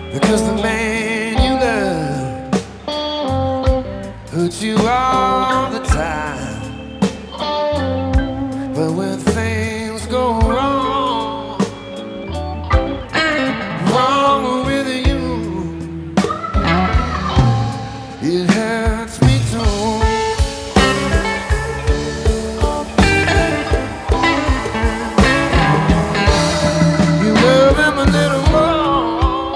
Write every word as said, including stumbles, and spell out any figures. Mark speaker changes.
Speaker 1: Because the man you love hurts you all the time.